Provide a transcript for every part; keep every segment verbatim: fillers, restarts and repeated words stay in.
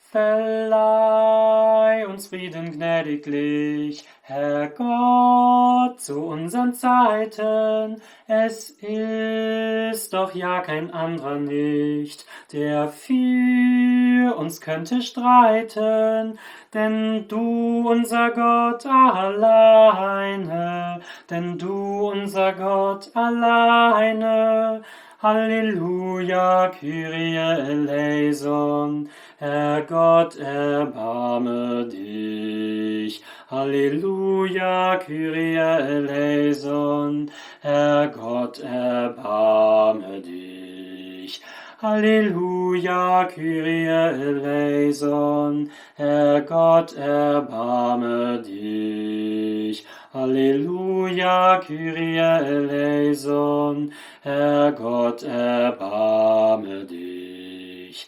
Verleih uns Frieden gnädiglich, Herr Gott, zu unseren Zeiten. Es ist doch ja kein anderer nicht, der für uns könnte streiten. Denn du, unser Gott, alleine, denn du, unser Gott, alleine. Halleluja, Kyrie eleison. Herr Gott, erbarme dich. Halleluja, Kyrie eleison. Herr Gott, erbarme dich. Halleluja, Kyrie eleison. Herr Gott, erbarme dich. Halleluja, Kyrie eleison. Herr Gott, erbarme dich.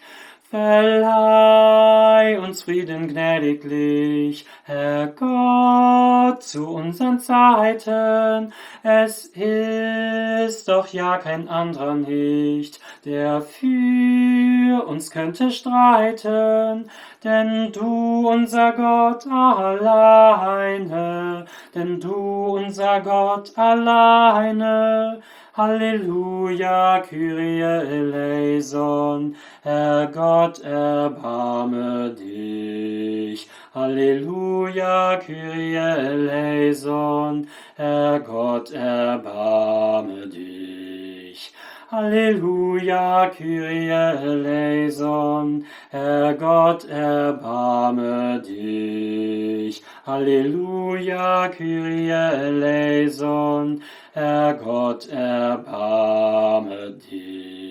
Verleih uns Frieden gnädiglich, Herr Gott, zu unseren Zeiten. Es ist doch ja kein anderer nicht, der für uns könnte streiten. Denn du, unser Gott, alleine, denn du, unser Gott, alleine. Halleluja, Kyrie eleison. Herr Gott, erbarme dich. Halleluja, Kyrie eleison. Herr Gott, erbarme dich. Halleluja, Kyrie eleison. Herr Gott, erbarme dich. Halleluja, Kyrie eleison. Herr Gott, erbarme dich.